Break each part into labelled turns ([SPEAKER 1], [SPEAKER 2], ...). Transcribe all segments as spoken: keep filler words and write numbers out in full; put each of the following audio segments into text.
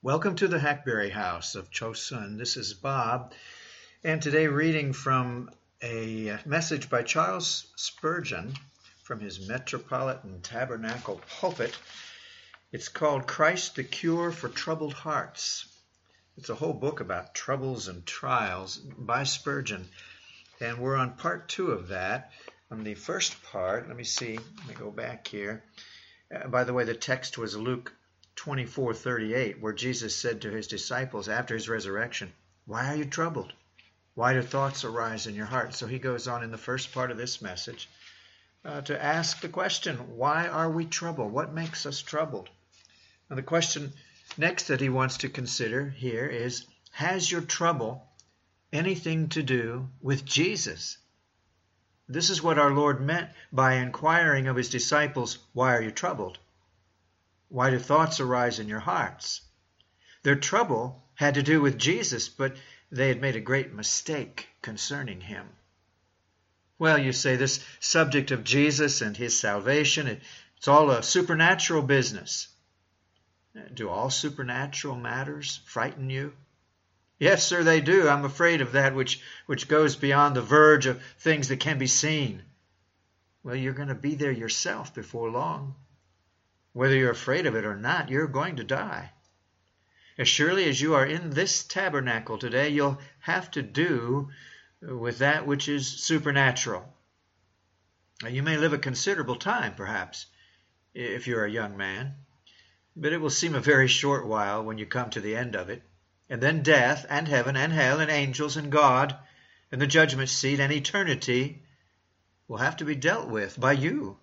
[SPEAKER 1] Welcome to the Hackberry House of Chosun. This is Bob, and today reading from a message by Charles Spurgeon from his Metropolitan Tabernacle pulpit. It's called Christ the Cure for Troubled Hearts. It's a whole book about troubles and trials by Spurgeon, and we're on part two of that. On the first part, let me see, let me go back here. Uh, by the way, the text was Luke twenty-four thirty-eight, where Jesus said to his disciples after his resurrection, "Why are you troubled? Why do thoughts arise in your heart?" So he goes on in the first part of this message uh, to ask the question, why are we troubled? What makes us troubled? And the question next that he wants to consider here is, has your trouble anything to do with Jesus? This is what our Lord meant by inquiring of his disciples, "Why are you troubled? Why do thoughts arise in your hearts?" Their trouble had to do with Jesus, but they had made a great mistake concerning him. Well, you say, this subject of Jesus and his salvation, it, it's all a supernatural business. Do all supernatural matters frighten you? Yes, sir, they do. I'm afraid of that which, which goes beyond the verge of things that can be seen. Well, you're going to be there yourself before long. Whether you're afraid of it or not, you're going to die. As surely as you are in this tabernacle today, you'll have to do with that which is supernatural. You may live a considerable time, perhaps, if you're a young man, but it will seem a very short while when you come to the end of it. And then death and heaven and hell and angels and God and the judgment seat and eternity will have to be dealt with by you.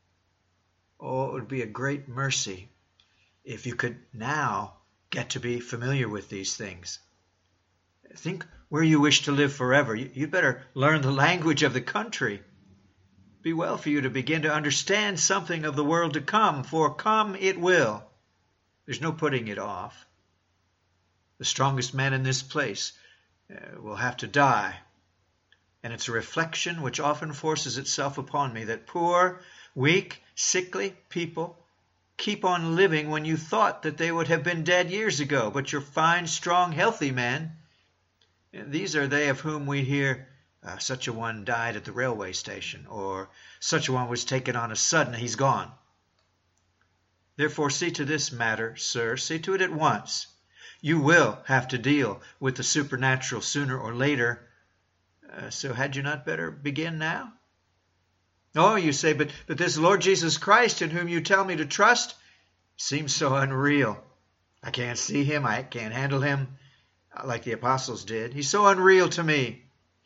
[SPEAKER 1] Oh, it would be a great mercy if you could now get to be familiar with these things. Think where you wish to live forever. You'd better learn the language of the country. It'd be well for you to begin to understand something of the world to come, for come it will. There's no putting it off. The strongest man in this place uh, will have to die. And it's a reflection which often forces itself upon me that poor, weak, sickly people keep on living when you thought that they would have been dead years ago. But your fine, strong, healthy men, these are they of whom we hear, uh, such a one died at the railway station, or such a one was taken on a sudden, he's gone. Therefore, see to this matter, sir, see to it at once. You will have to deal with the supernatural sooner or later. Uh, so had you not better begin now? Oh, you say, but, but this Lord Jesus Christ in whom you tell me to trust seems so unreal. I can't see him. I can't handle him like the apostles did. He's so unreal to me.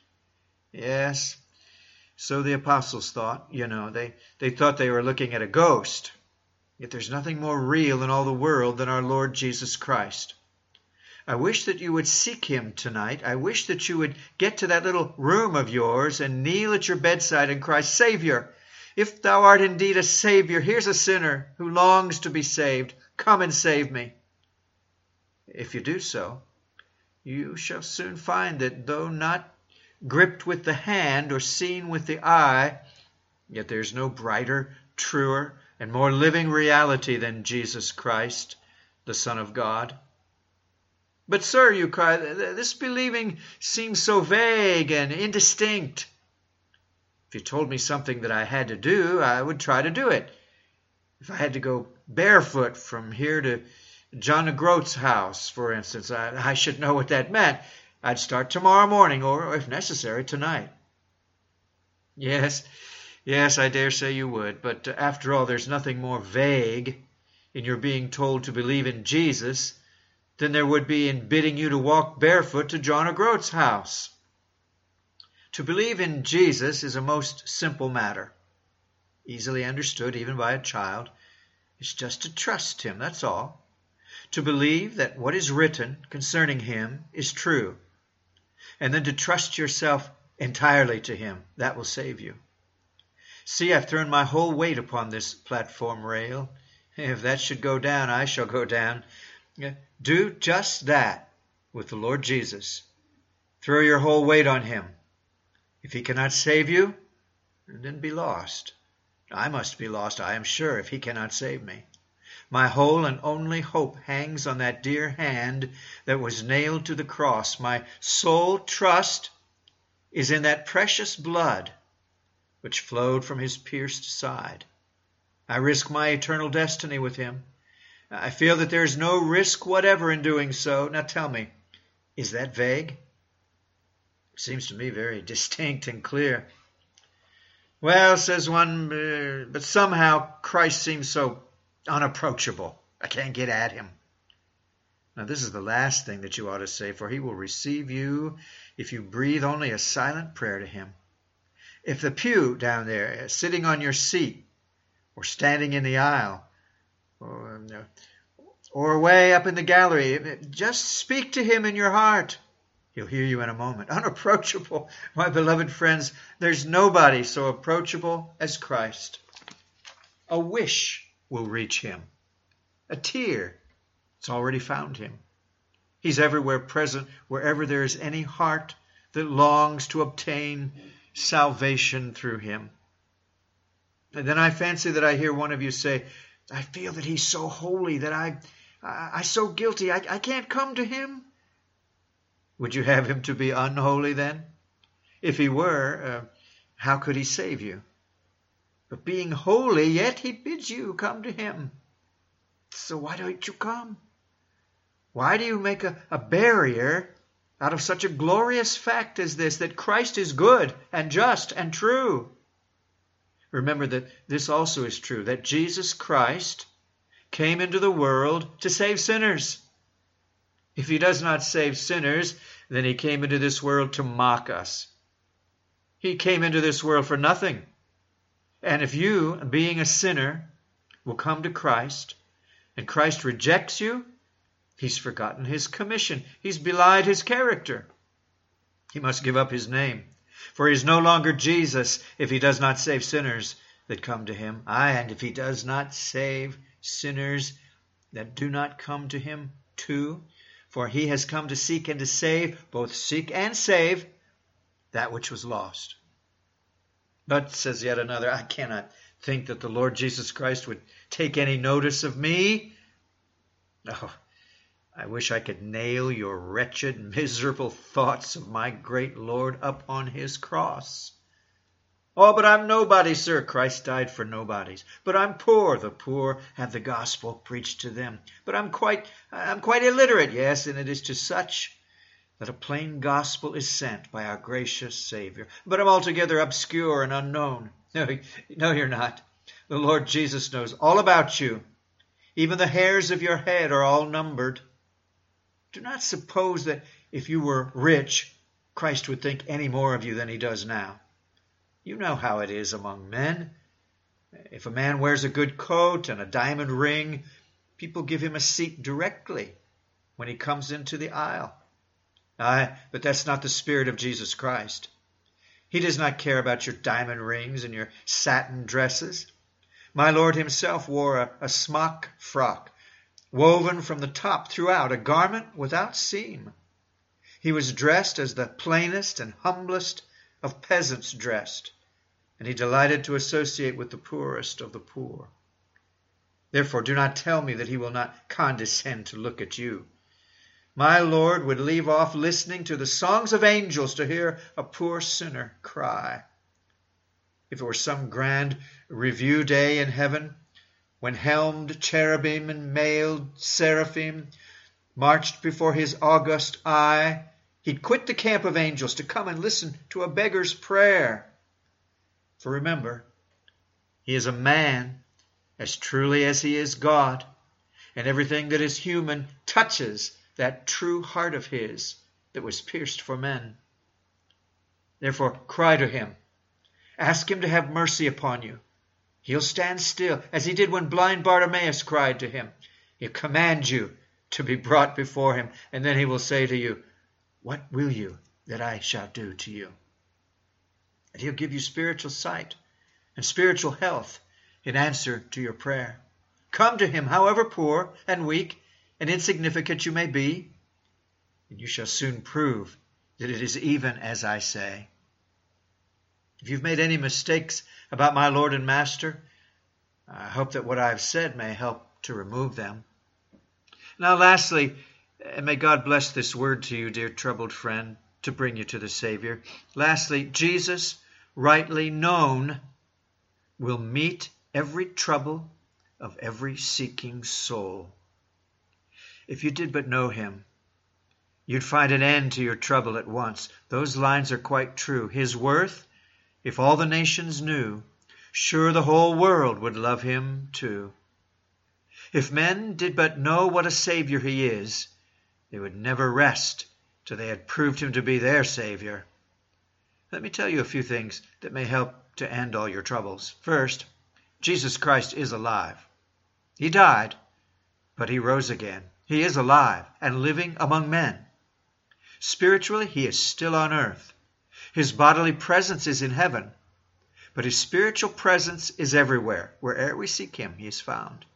[SPEAKER 1] Yes, so the apostles thought. You know, they, they thought they were looking at a ghost. Yet there's nothing more real in all the world than our Lord Jesus Christ. I wish that you would seek him tonight. I wish that you would get to that little room of yours and kneel at your bedside and cry, "Savior, if thou art indeed a Savior, here's a sinner who longs to be saved. Come and save me." If you do so, you shall soon find that though not gripped with the hand or seen with the eye, yet there's no brighter, truer, and more living reality than Jesus Christ, the Son of God. "But, sir," you cry, "this believing seems so vague and indistinct." If you told me something that I had to do, I would try to do it. If I had to go barefoot from here to John O'Groat's house, for instance, I, I should know what that meant. I'd start tomorrow morning, or, if necessary, tonight. Yes, yes, I dare say you would. But uh, after all, there's nothing more vague in your being told to believe in Jesus than there would be in bidding you to walk barefoot to John O'Groat's house. To believe in Jesus is a most simple matter, easily understood even by a child. It's just to trust him, that's all. To believe that what is written concerning him is true, and then to trust yourself entirely to him. That will save you. See, I've thrown my whole weight upon this platform rail. If that should go down, I shall go down. Do just that with the Lord Jesus. Throw your whole weight on him. If he cannot save you, then be lost. I must be lost, I am sure, if he cannot save me. My whole and only hope hangs on that dear hand that was nailed to the cross. My sole trust is in that precious blood which flowed from his pierced side. I risk my eternal destiny with him. I feel that there is no risk whatever in doing so. Now tell me, is that vague? It seems to me very distinct and clear. Well, says one, uh, but somehow Christ seems so unapproachable. I can't get at him. Now this is the last thing that you ought to say, for he will receive you if you breathe only a silent prayer to him. If the pew down there, sitting on your seat, or standing in the aisle, or, or way up in the gallery, just speak to him in your heart. He'll hear you in a moment. Unapproachable. My beloved friends, there's nobody so approachable as Christ. A wish will reach him. A tear, it's already found him. He's everywhere present, wherever there is any heart that longs to obtain salvation through him. And then I fancy that I hear one of you say, I feel that he's so holy, that I, I, I'm so guilty, I, I can't come to him. Would you have him to be unholy then? If he were, uh, how could he save you? But being holy, yet he bids you come to him. So why don't you come? Why do you make a, a barrier out of such a glorious fact as this, that Christ is good and just and true? Remember that this also is true, that Jesus Christ came into the world to save sinners. If he does not save sinners, then he came into this world to mock us. He came into this world for nothing. And if you, being a sinner, will come to Christ, and Christ rejects you, he's forgotten his commission. He's belied his character. He must give up his name. For he is no longer Jesus if he does not save sinners that come to him. Aye, and if he does not save sinners that do not come to him too. For he has come to seek and to save, both seek and save, that which was lost. But, says yet another, I cannot think that the Lord Jesus Christ would take any notice of me. Oh, I wish I could nail your wretched, miserable thoughts of my great Lord up on his cross. Oh, but I'm nobody, sir. Christ died for nobodies. But I'm poor. The poor have the gospel preached to them. But I'm quite, I'm quite illiterate. Yes, and it is to such that a plain gospel is sent by our gracious Savior. But I'm altogether obscure and unknown. No, no, you're not. The Lord Jesus knows all about you. Even the hairs of your head are all numbered. Do not suppose that if you were rich, Christ would think any more of you than he does now. You know how it is among men. If a man wears a good coat and a diamond ring, people give him a seat directly when he comes into the aisle. Aye, but that's not the spirit of Jesus Christ. He does not care about your diamond rings and your satin dresses. My Lord himself wore a, a smock frock, woven from the top throughout, a garment without seam. He was dressed as the plainest and humblest of peasants dressed, and he delighted to associate with the poorest of the poor. Therefore, do not tell me that he will not condescend to look at you. My Lord would leave off listening to the songs of angels to hear a poor sinner cry. If it were some grand review day in heaven, when helmed cherubim and mailed seraphim marched before his august eye, he'd quit the camp of angels to come and listen to a beggar's prayer. For remember, he is a man as truly as he is God, and everything that is human touches that true heart of his that was pierced for men. Therefore, cry to him. Ask him to have mercy upon you. He'll stand still, as he did when blind Bartimaeus cried to him. He'll command you to be brought before him, and then he will say to you, what will you that I shall do to you? And he'll give you spiritual sight and spiritual health in answer to your prayer. Come to him, however poor and weak and insignificant you may be, and you shall soon prove that it is even as I say. If you've made any mistakes about my Lord and Master, I hope that what I've said may help to remove them. Now lastly, and may God bless this word to you, dear troubled friend, to bring you to the Savior. Lastly, Jesus, rightly known, will meet every trouble of every seeking soul. If you did but know him, you'd find an end to your trouble at once. Those lines are quite true. His worth, if all the nations knew, sure the whole world would love him too. If men did but know what a Savior he is, they would never rest till they had proved him to be their Savior. Let me tell you a few things that may help to end all your troubles. First, Jesus Christ is alive. He died, but he rose again. He is alive and living among men. Spiritually, he is still on earth. His bodily presence is in heaven, but his spiritual presence is everywhere. Wherever we seek him, he is found.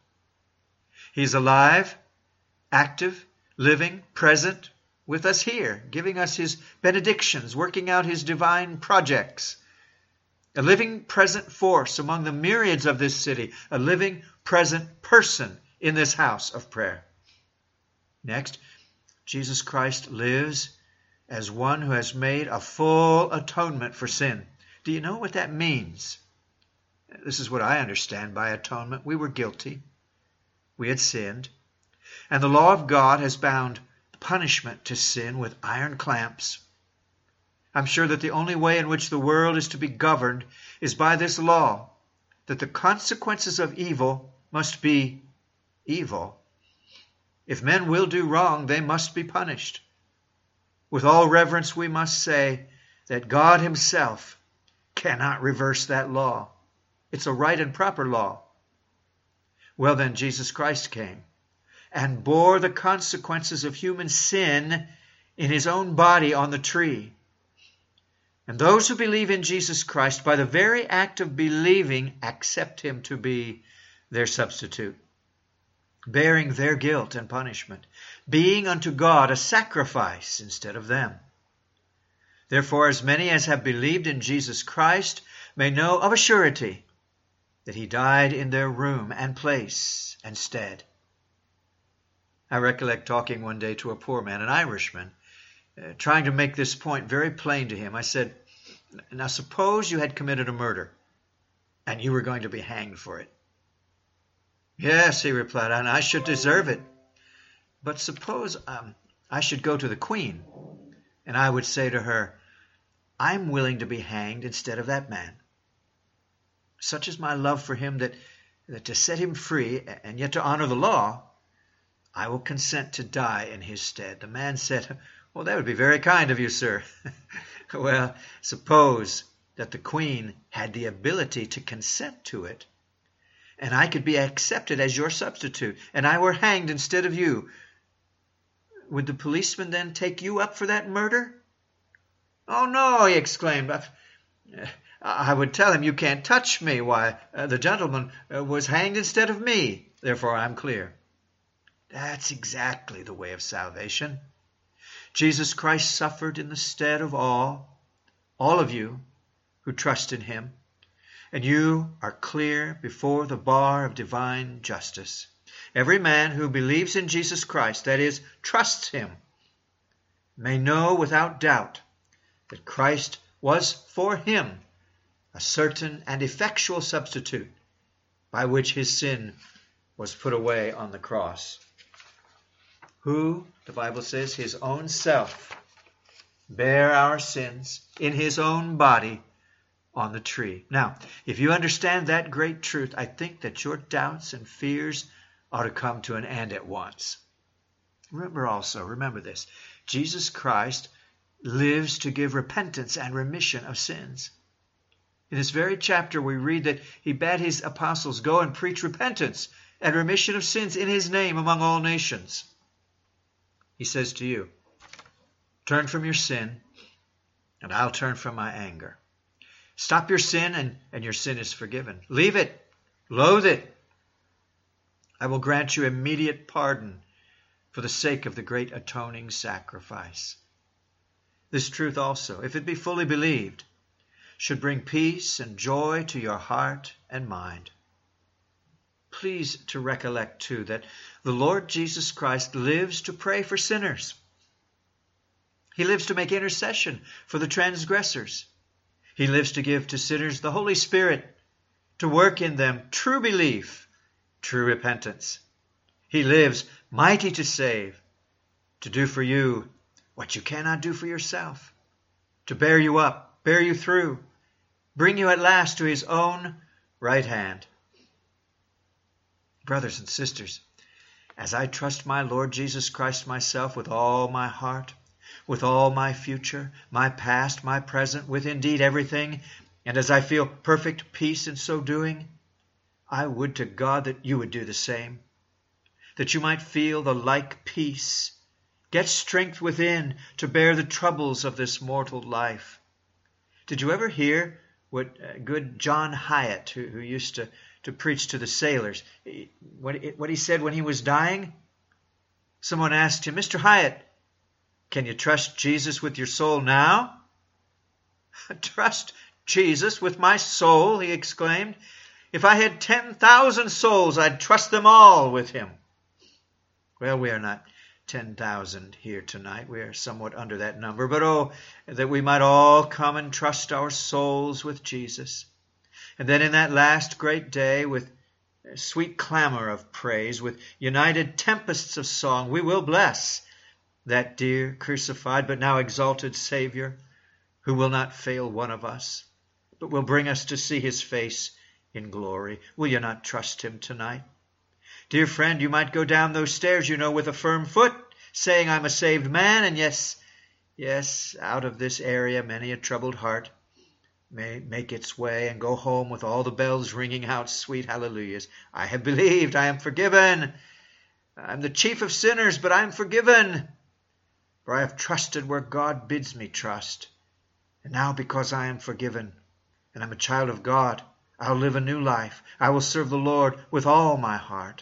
[SPEAKER 1] He is alive, active, living, present with us here, giving us his benedictions, working out his divine projects. A living, present force among the myriads of this city, a living, present person in this house of prayer. Next, Jesus Christ lives as one who has made a full atonement for sin. Do you know what that means? This is what I understand by atonement. We were guilty. We had sinned. And the law of God has bound punishment to sin with iron clamps. I'm sure that the only way in which the world is to be governed is by this law, that the consequences of evil must be evil. If men will do wrong, they must be punished. With all reverence, we must say that God himself cannot reverse that law. It's a right and proper law. Well then, Jesus Christ came and bore the consequences of human sin in his own body on the tree. And those who believe in Jesus Christ, by the very act of believing, accept him to be their substitute, bearing their guilt and punishment, being unto God a sacrifice instead of them. Therefore, as many as have believed in Jesus Christ may know of a surety that he died in their room and place and stead. I recollect talking one day to a poor man, an Irishman, uh, trying to make this point very plain to him. I said, now suppose you had committed a murder and you were going to be hanged for it. Yes, he replied, and I should deserve it. But suppose um, I should go to the Queen and I would say to her, I'm willing to be hanged instead of that man. Such is my love for him that, that to set him free and yet to honor the law, I will consent to die in his stead. The man said, well, that would be very kind of you, sir. Well, suppose that the Queen had the ability to consent to it, and I could be accepted as your substitute, and I were hanged instead of you. Would the policeman then take you up for that murder? Oh, no, he exclaimed. I would tell him, you can't touch me. Why, uh, the gentleman uh, was hanged instead of me. Therefore, I'm clear. That's exactly the way of salvation. Jesus Christ suffered in the stead of all, all of you who trust in him, and you are clear before the bar of divine justice. Every man who believes in Jesus Christ, that is, trusts him, may know without doubt that Christ was for him a certain and effectual substitute by which his sin was put away on the cross. Who, the Bible says, his own self bare our sins in his own body on the tree. Now, if you understand that great truth, I think that your doubts and fears ought to come to an end at once. Remember also, remember this, Jesus Christ lives to give repentance and remission of sins. In this very chapter, we read that he bade his apostles go and preach repentance and remission of sins in his name among all nations. He says to you, turn from your sin, and I'll turn from my anger. Stop your sin, and, and your sin is forgiven. Leave it. Loathe it. I will grant you immediate pardon for the sake of the great atoning sacrifice. This truth also, if it be fully believed, should bring peace and joy to your heart and mind. please to recollect too that the Lord Jesus Christ lives to pray for sinners. He lives to make intercession for the transgressors. He lives to give to sinners the Holy Spirit, to work in them true belief, true repentance. He lives mighty to save, to do for you what you cannot do for yourself, to bear you up, bear you through, bring you at last to his own right hand. Brothers and sisters, as I trust my Lord Jesus Christ myself with all my heart, with all my future, my past, my present, with indeed everything, and as I feel perfect peace in so doing, I would to God that you would do the same, that you might feel the like peace, get strength within to bear the troubles of this mortal life. Did you ever hear what uh, good John Hyatt, who, who used to, to preach to the sailors, what, what he said when he was dying? Someone asked him, Mister Hyatt, can you trust Jesus with your soul now? Trust Jesus with my soul, he exclaimed. If I had ten thousand souls, I'd trust them all with him. Well, we are not ten thousand here tonight. We are somewhat under that number. But oh, that we might all come and trust our souls with Jesus. And then in that last great day, with sweet clamor of praise, with united tempests of song, we will bless that dear crucified but now exalted Savior, who will not fail one of us, but will bring us to see his face in glory. Will you not trust him tonight? Dear friend, you might go down those stairs, you know, with a firm foot, saying, I'm a saved man, and yes, yes, out of this area many a troubled heart may make its way and go home with all the bells ringing out sweet hallelujahs. I have believed, I am forgiven. I'm the chief of sinners, but I am forgiven. For I have trusted where God bids me trust. And now because I am forgiven and I'm a child of God, I'll live a new life. I will serve the Lord with all my heart.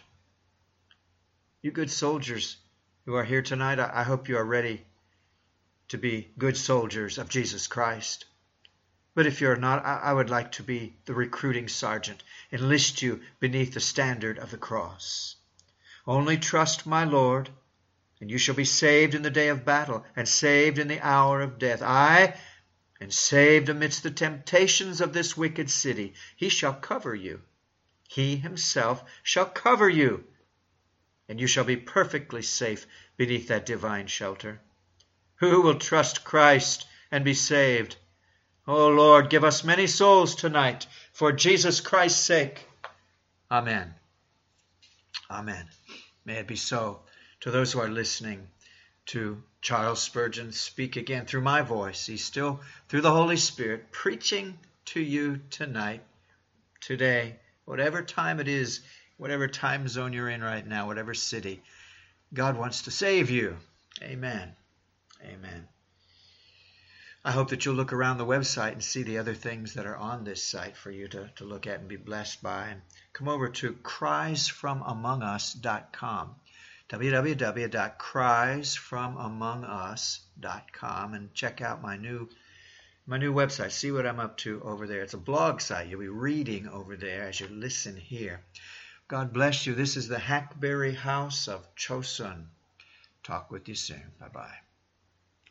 [SPEAKER 1] You good soldiers who are here tonight, I hope you are ready to be good soldiers of Jesus Christ. But if you're not, I would like to be the recruiting sergeant, enlist you beneath the standard of the cross. Only trust my Lord, and you shall be saved in the day of battle, and saved in the hour of death. Aye, and saved amidst the temptations of this wicked city. He shall cover you. He himself shall cover you, and you shall be perfectly safe beneath that divine shelter. Who will trust Christ and be saved? O Lord, give us many souls tonight for Jesus Christ's sake. Amen. Amen. May it be so. To those who are listening to Charles Spurgeon speak again through my voice, he's still, through the Holy Spirit, preaching to you tonight, today, whatever time it is, whatever time zone you're in right now, whatever city, God wants to save you. Amen. Amen. I hope that you'll look around the website and see the other things that are on this site for you to, to look at and be blessed by. And come over to cries from among us dot com. w w w dot cries from among us dot com, and check out my new my new website. See what I'm up to over there. It's a blog site. You'll be reading over there as you listen here. God bless you. This is the Hackberry House of Chosun. Talk with you soon. Bye-bye.